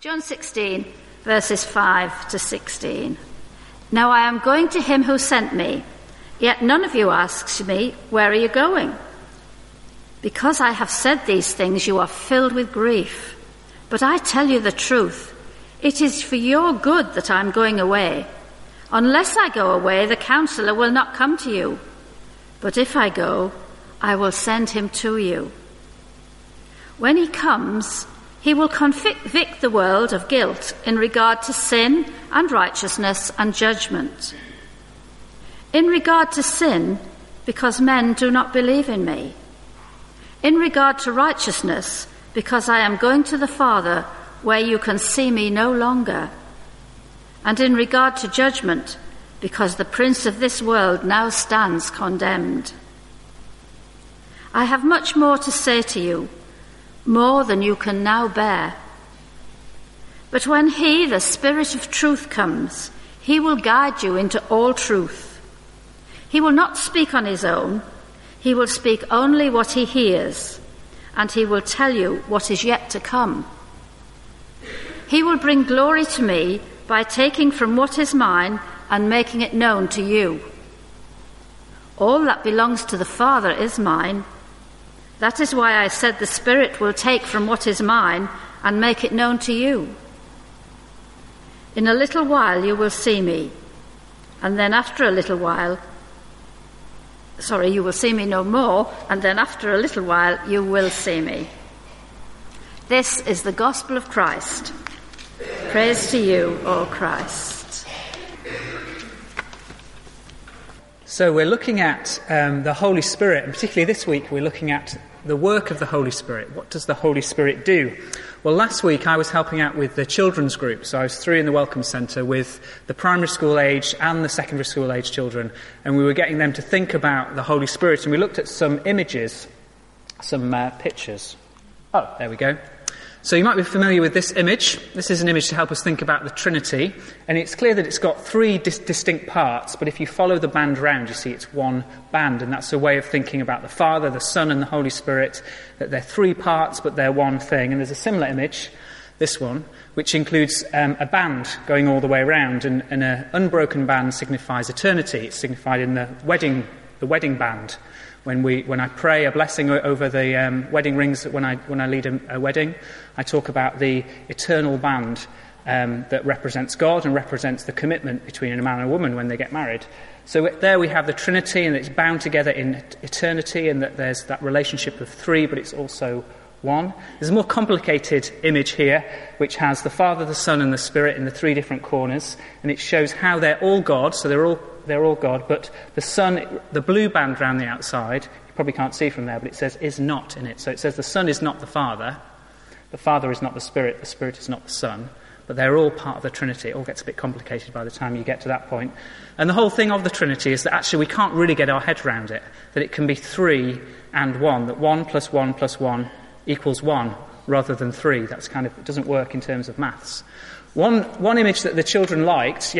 John 16, verses 5 to 16. Now I am going to him who sent me, yet none of you asks me, where are you going? Because I have said these things, you are filled with grief. But I tell you the truth, it is for your good that I am going away. Unless I go away, the Counselor will not come to you. But if I go, I will send him to you. When he comes, he will convict the world of guilt in regard to sin and righteousness and judgment. In regard to sin, because men do not believe in me. In regard to righteousness, because I am going to the Father, where you can see me no longer. And in regard to judgment, because the prince of this world now stands condemned. I have much more to say to you, more than you can now bear. But when he, the Spirit of truth, comes, he will guide you into all truth. He will not speak on his own. He will speak only what he hears, and he will tell you what is yet to come. He will bring glory to me by taking from what is mine and making it known to you. All that belongs to the Father is mine. That is why I said the Spirit will take from what is mine and make it known to you. In a little while you will see me, and then after a little while, you will see me no more, and then after a little while you will see me. This is the gospel of Christ. Praise to you, O Christ. So we're looking at the Holy Spirit, and particularly this week we're looking at the work of the Holy Spirit. What does the Holy Spirit do? Well, last week I was helping out with the children's group, so I was through in the Welcome Centre with the primary school age and the secondary school age children, and we were getting them to think about the Holy Spirit, and we looked at some images, some pictures. Oh, there we go. So you might be familiar with this image. This is an image to help us think about the Trinity. And it's clear that it's got three distinct parts, but if you follow the band around, you see it's one band. And that's a way of thinking about the Father, the Son, and the Holy Spirit, that they're three parts, but they're one thing. And there's a similar image, this one, which includes a band going all the way around. And an unbroken band signifies eternity. It's signified in the wedding band. When I pray a blessing over the wedding rings, when I lead a wedding, I talk about the eternal band that represents God and represents the commitment between a man and a woman when they get married. So there we have the Trinity, and it's bound together in eternity, and that there's that relationship of three, but it's also one. There's a more complicated image here, which has the Father, the Son, and the Spirit in the three different corners, and it shows how they're all God, so they're all God, but the Son, the blue band around the outside, you probably can't see from there, but it says is not in it. So it says the Son is not the Father is not the Spirit is not the Son, but they're all part of the Trinity. It all gets a bit complicated by the time you get to that point. And the whole thing of the Trinity is that actually we can't really get our head around it, that it can be three and one, that 1 + 1 + 1 equals 1 rather than 3. That's it doesn't work in terms of maths. One image that the children liked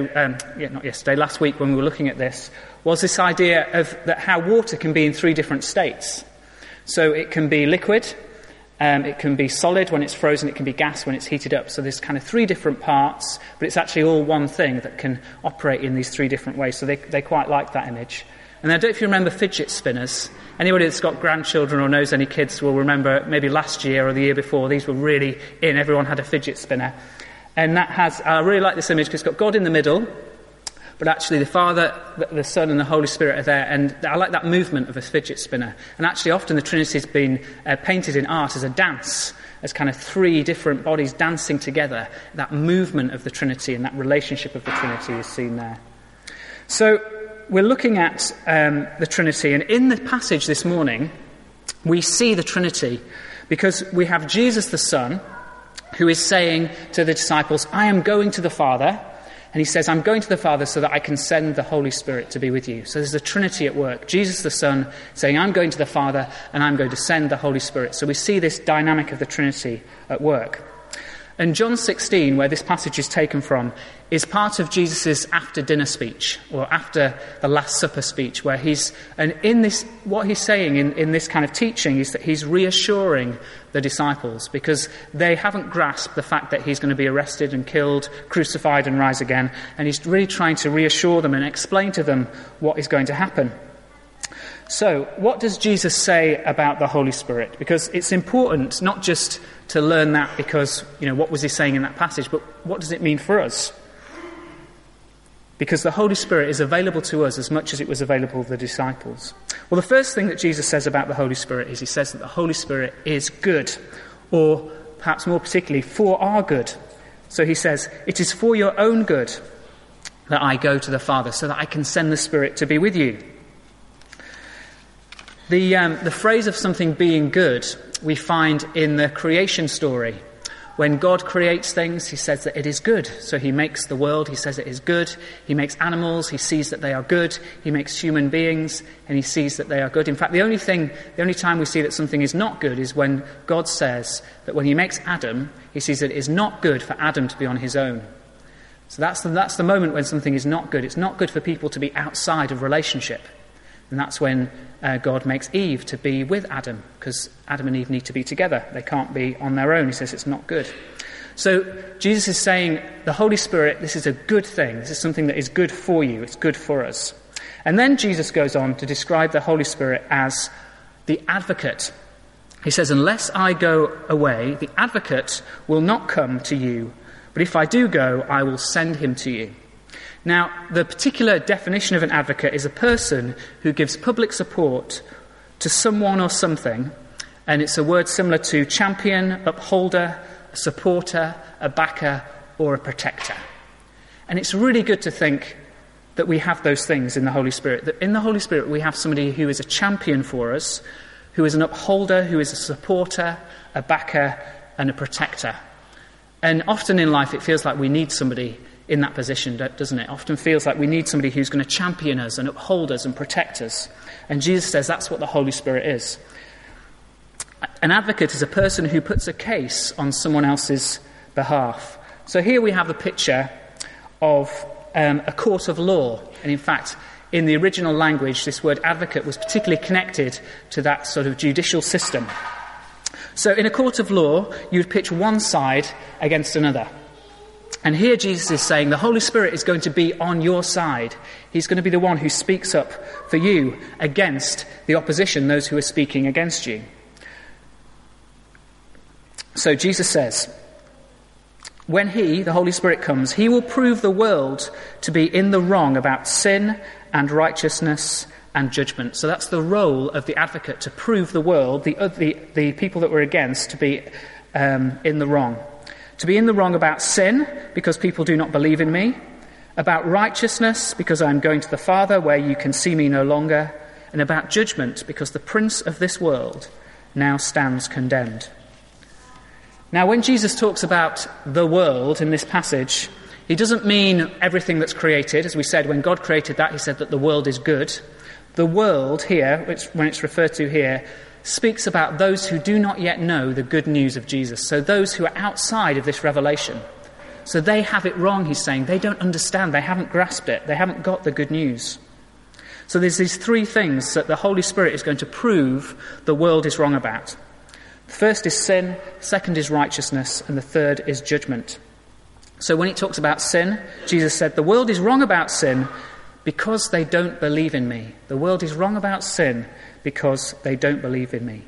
last week when we were looking at this, was this idea of that how water can be in three different states. So it can be liquid, it can be solid when it's frozen, it can be gas when it's heated up. So there's three different parts, but it's actually all one thing that can operate in these three different ways. So they quite like that image. And I don't know if you remember fidget spinners. Anybody that's got grandchildren or knows any kids will remember maybe last year or the year before, these were really in. Everyone had a fidget spinner. And I really like this image because it's got God in the middle, but actually the Father, the Son, and the Holy Spirit are there. And I like that movement of a fidget spinner. And actually often the Trinity has been painted in art as a dance, as three different bodies dancing together. That movement of the Trinity and that relationship of the Trinity is seen there. So we're looking at the Trinity, and in the passage this morning, we see the Trinity because we have Jesus the Son, who is saying to the disciples, I am going to the Father. And he says, I'm going to the Father so that I can send the Holy Spirit to be with you. So there's a Trinity at work. Jesus the Son saying, I'm going to the Father and I'm going to send the Holy Spirit. So we see this dynamic of the Trinity at work. And John 16, where this passage is taken from, is part of Jesus' after-dinner speech, or after the Last Supper speech, where what he's saying in this kind of teaching is that he's reassuring the disciples, because they haven't grasped the fact that he's going to be arrested and killed, crucified and rise again, and he's really trying to reassure them and explain to them what is going to happen. So, what does Jesus say about the Holy Spirit? Because it's important not just to learn that because, what was he saying in that passage, but what does it mean for us? Because the Holy Spirit is available to us as much as it was available to the disciples. Well, the first thing that Jesus says about the Holy Spirit is he says that the Holy Spirit is good, or perhaps more particularly, for our good. So he says, it is for your own good that I go to the Father, so that I can send the Spirit to be with you. The phrase of something being good we find in the creation story. When God creates things, he says that it is good. So he makes the world, he says it is good. He makes animals, he sees that they are good. He makes human beings, and he sees that they are good. In fact, the only time we see that something is not good is when God says that when he makes Adam, he sees that it is not good for Adam to be on his own. So that's the moment when something is not good. It's not good for people to be outside of relationship. And that's when God makes Eve to be with Adam, because Adam and Eve need to be together. They can't be on their own. He says it's not good. So Jesus is saying the Holy Spirit, this is a good thing. This is something that is good for you. It's good for us. And then Jesus goes on to describe the Holy Spirit as the advocate. He says, unless I go away, the advocate will not come to you. But if I do go, I will send him to you. Now, the particular definition of an advocate is a person who gives public support to someone or something, and it's a word similar to champion, upholder, a supporter, a backer, or a protector. And it's really good to think that we have those things in the Holy Spirit, that in the Holy Spirit we have somebody who is a champion for us, who is an upholder, who is a supporter, a backer, and a protector. And often in life it feels like we need somebody in that position, doesn't it? Often feels like we need somebody who's going to champion us and uphold us and protect us. And Jesus says that's what the Holy Spirit is. An advocate is a person who puts a case on someone else's behalf. So here we have the picture of a court of law. And in fact, in the original language, this word advocate was particularly connected to that sort of judicial system. So in a court of law, you'd pitch one side against another. And here Jesus is saying the Holy Spirit is going to be on your side. He's going to be the one who speaks up for you against the opposition, those who are speaking against you. So Jesus says, when he, the Holy Spirit, comes, he will prove the world to be in the wrong about sin and righteousness and judgment. So that's the role of the advocate, to prove the world, the people that we're against, to be in the wrong. To be in the wrong about sin, because people do not believe in me. About righteousness, because I'm going to the Father, where you can see me no longer. And about judgment, because the prince of this world now stands condemned. Now, when Jesus talks about the world in this passage, he doesn't mean everything that's created. As we said, when God created that, he said that the world is good. The world here, when it's referred to here, speaks about those who do not yet know the good news of Jesus. So those who are outside of this revelation. So they have it wrong, he's saying. They don't understand. They haven't grasped it. They haven't got the good news. So there's these three things that the Holy Spirit is going to prove the world is wrong about. The first is sin, the second is righteousness, and the third is judgment. So when it talks about sin, Jesus said, the world is wrong about sin because they don't believe in me. The world is wrong about sin because they don't believe in me.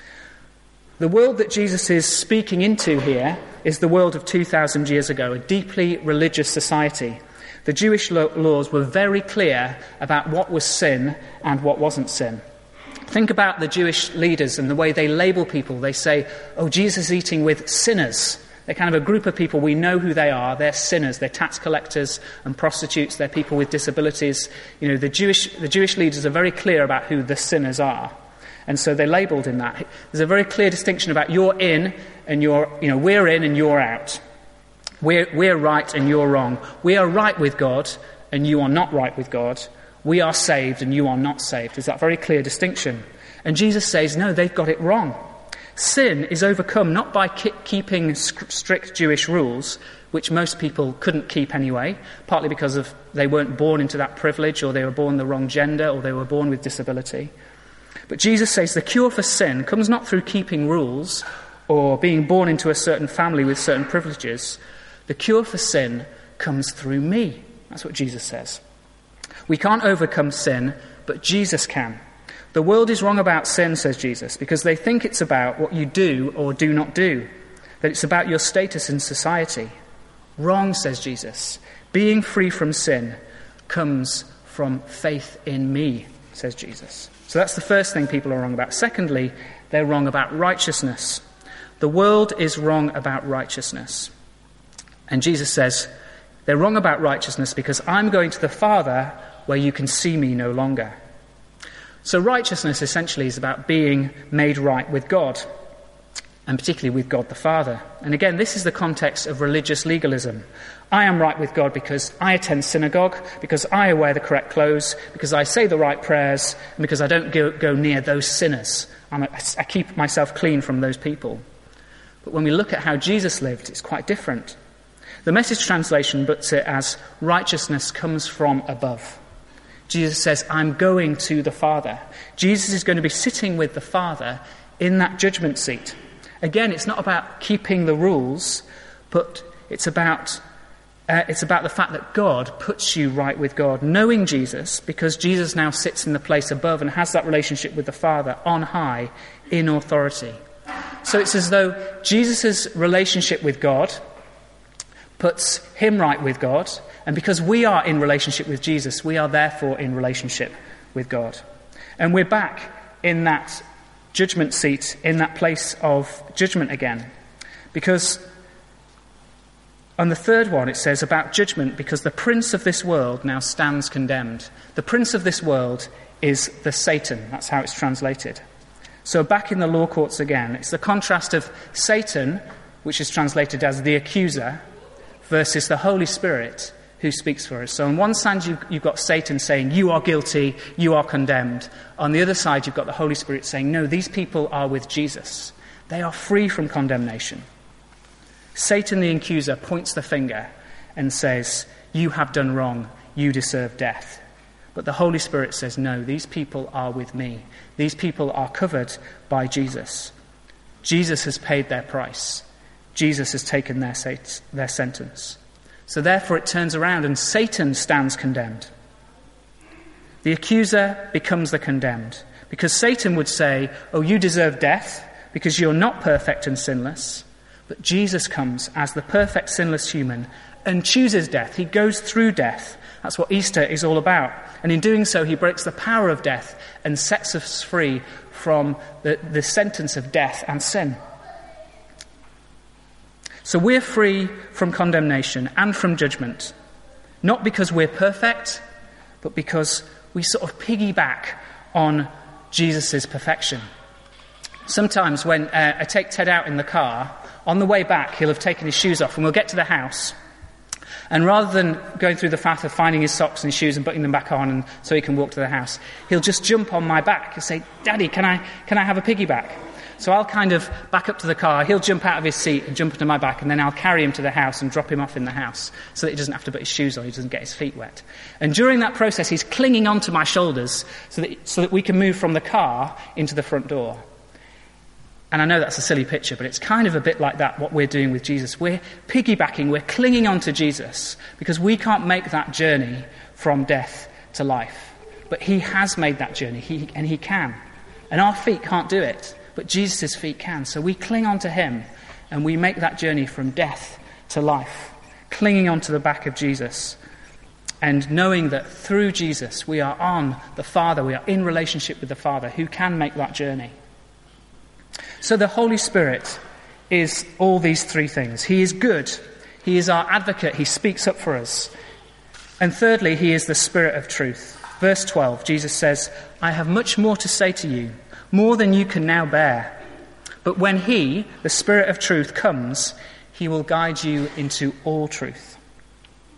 The world that Jesus is speaking into here is the world of 2,000 years ago, a deeply religious society. The Jewish laws were very clear about what was sin and what wasn't sin. Think about the Jewish leaders and the way they label people. They say, oh, Jesus is eating with sinners. They're kind of a group of people, we know who they are. They're sinners, they're tax collectors and prostitutes, they're people with disabilities. You know, the Jewish leaders are very clear about who the sinners are. And so they're labelled in that. There's a very clear distinction about you're in and we're in and you're out. We're right and you're wrong. We are right with God and you are not right with God. We are saved and you are not saved. There's that very clear distinction. And Jesus says, no, they've got it wrong. Sin is overcome not by keeping strict Jewish rules, which most people couldn't keep anyway, partly because they weren't born into that privilege, or they were born the wrong gender, or they were born with disability. But Jesus says the cure for sin comes not through keeping rules or being born into a certain family with certain privileges. The cure for sin comes through me. That's what Jesus says. We can't overcome sin, but Jesus can. The world is wrong about sin, says Jesus, because they think it's about what you do or do not do, that it's about your status in society. Wrong, says Jesus. Being free from sin comes from faith in me, says Jesus. So that's the first thing people are wrong about. Secondly, they're wrong about righteousness. The world is wrong about righteousness. And Jesus says, they're wrong about righteousness because I'm going to the Father where you can see me no longer. So righteousness essentially is about being made right with God, and particularly with God the Father. And again, this is the context of religious legalism. I am right with God because I attend synagogue, because I wear the correct clothes, because I say the right prayers, and because I don't go near those sinners. I keep myself clean from those people. But when we look at how Jesus lived, it's quite different. The Message translation puts it as righteousness comes from above. Jesus says, I'm going to the Father. Jesus is going to be sitting with the Father in that judgment seat. Again, it's not about keeping the rules, but it's about the fact that God puts you right with God, knowing Jesus, because Jesus now sits in the place above and has that relationship with the Father on high in authority. So it's as though Jesus' relationship with God puts him right with God, and because we are in relationship with Jesus, we are therefore in relationship with God. And we're back in that judgment seat, in that place of judgment again. Because on the third one it says about judgment, because the prince of this world now stands condemned. The prince of this world is the Satan. That's how it's translated. So back in the law courts again, it's the contrast of Satan, which is translated as the accuser, versus the Holy Spirit who speaks for us. So on one side you've got Satan saying, you are guilty, you are condemned. On the other side you've got the Holy Spirit saying, no, these people are with Jesus. They are free from condemnation. Satan the accuser points the finger and says, you have done wrong, you deserve death. But the Holy Spirit says, no, these people are with me. These people are covered by Jesus. Jesus has paid their price. Jesus has taken their sentence. So therefore it turns around and Satan stands condemned. The accuser becomes the condemned. Because Satan would say, oh, you deserve death because you're not perfect and sinless. But Jesus comes as the perfect sinless human and chooses death. He goes through death. That's what Easter is all about. And in doing so, he breaks the power of death and sets us free from the sentence of death and sin. So we're free from condemnation and from judgment, not because we're perfect, but because we sort of piggyback on Jesus' perfection. Sometimes when I take Ted out in the car, on the way back he'll have taken his shoes off and we'll get to the house. And rather than going through the faff of finding his socks and his shoes and putting them back on and so he can walk to the house, he'll just jump on my back. He'll say, Daddy, can I have a piggyback? So I'll kind of back up to the car, he'll jump out of his seat and jump into my back, and then I'll carry him to the house and drop him off in the house so that he doesn't have to put his shoes on, he doesn't get his feet wet. And during that process, he's clinging onto my shoulders so that we can move from the car into the front door. And I know that's a silly picture, but it's kind of a bit like that, what we're doing with Jesus. We're piggybacking, we're clinging onto Jesus because we can't make that journey from death to life. But he has made that journey, and he can. And our feet can't do it. But Jesus' feet can. So we cling on to him and we make that journey from death to life, clinging onto the back of Jesus and knowing that through Jesus we are on the Father, we are in relationship with the Father who can make that journey. So the Holy Spirit is all these three things. He is good. He is our advocate. He speaks up for us. And thirdly, he is the Spirit of truth. Verse 12, Jesus says, I have much more to say to you, more than you can now bear. But when he, the Spirit of truth, comes, he will guide you into all truth.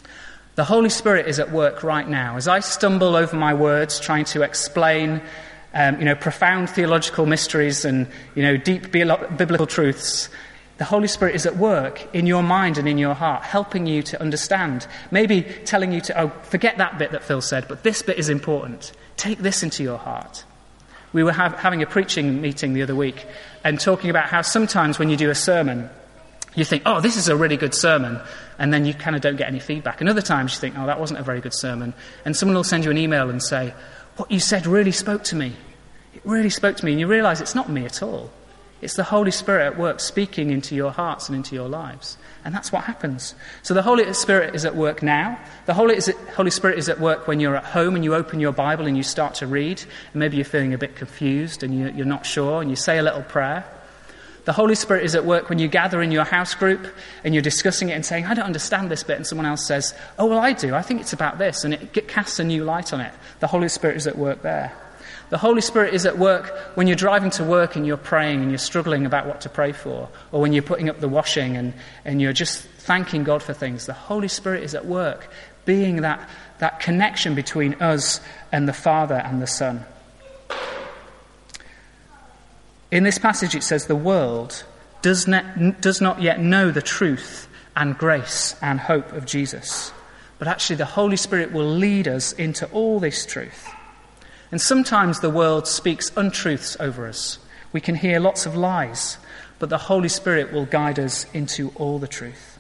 The Holy Spirit is at work right now. As I stumble over my words trying to explain profound theological mysteries and, deep biblical truths. The Holy Spirit is at work in your mind and in your heart, helping you to understand. Maybe telling you to, forget that bit that Phil said, but this bit is important. Take this into your heart. We were having a preaching meeting the other week and talking about how sometimes when you do a sermon, you think, this is a really good sermon, and then you kind of don't get any feedback. And other times you think, that wasn't a very good sermon. And someone will send you an email and say, what you said really spoke to me. It really spoke to me. And you realise it's not me at all. It's the Holy Spirit at work speaking into your hearts and into your lives. And that's what happens. So the Holy Spirit is at work now. The Holy Spirit is at work when you're at home and you open your Bible and you start to read. And maybe you're feeling a bit confused and you're not sure and you say a little prayer. The Holy Spirit is at work when you gather in your house group and you're discussing it and saying, I don't understand this bit. And someone else says, I do. I think it's about this. And it casts a new light on it. The Holy Spirit is at work there. The Holy Spirit is at work when you're driving to work and you're praying and you're struggling about what to pray for, or when you're putting up the washing and you're just thanking God for things. The Holy Spirit is at work, being that connection between us and the Father and the Son. In this passage it says the world does not yet know the truth and grace and hope of Jesus. But actually the Holy Spirit will lead us into all this truth. And sometimes the world speaks untruths over us. We can hear lots of lies, but the Holy Spirit will guide us into all the truth.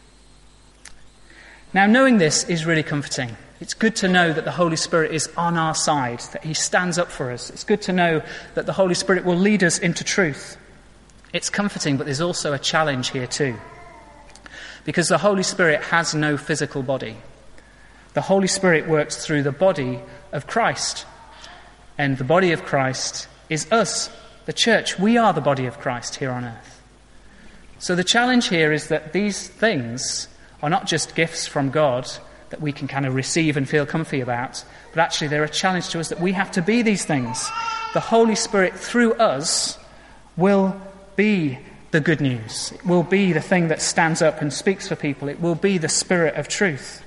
Now, knowing this is really comforting. It's good to know that the Holy Spirit is on our side, that he stands up for us. It's good to know that the Holy Spirit will lead us into truth. It's comforting, but there's also a challenge here too. Because the Holy Spirit has no physical body. The Holy Spirit works through the body of Christ. And the body of Christ is us, the church. We are the body of Christ here on earth. So the challenge here is that these things are not just gifts from God that we can kind of receive and feel comfy about, but actually they're a challenge to us that we have to be these things. The Holy Spirit through us will be the good news. It will be the thing that stands up and speaks for people. It will be the Spirit of truth.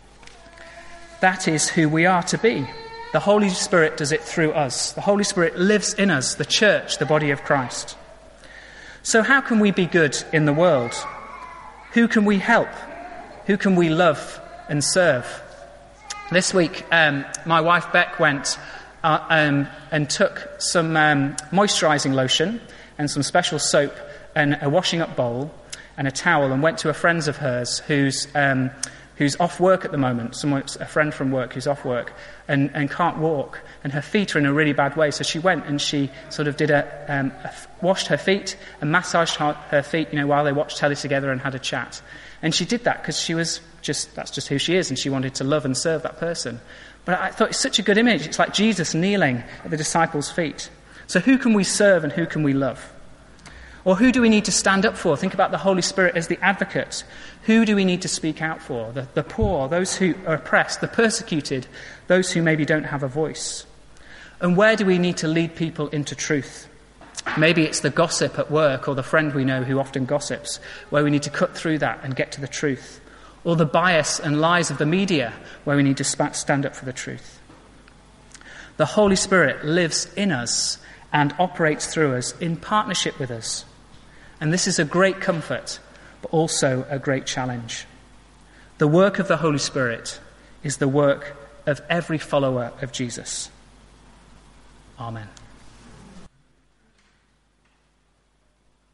That is who we are to be. The Holy Spirit does it through us. The Holy Spirit lives in us, the church, the body of Christ. So how can we be good in the world? Who can we help? Who can we love and serve? This week, my wife Beck went and took some moisturising lotion and some special soap and a washing up bowl and a towel and went to a friend of hers who's off work at the moment, a friend from work who's off work and can't walk, and her feet are in a really bad way. So she went and she sort of washed her feet and massaged her feet, while they watched telly together and had a chat. And she did that because that's just who she is, and she wanted to love and serve that person. But I thought it's such a good image. It's like Jesus kneeling at the disciples' feet. So who can we serve and who can we love? Or who do we need to stand up for? Think about the Holy Spirit as the advocate. Who do we need to speak out for? The poor, those who are oppressed, the persecuted, those who maybe don't have a voice. And where do we need to lead people into truth? Maybe it's the gossip at work or the friend we know who often gossips, where we need to cut through that and get to the truth. Or the bias and lies of the media, where we need to stand up for the truth. The Holy Spirit lives in us and operates through us in partnership with us. And this is a great comfort, but also a great challenge. The work of the Holy Spirit is the work of every follower of Jesus. Amen.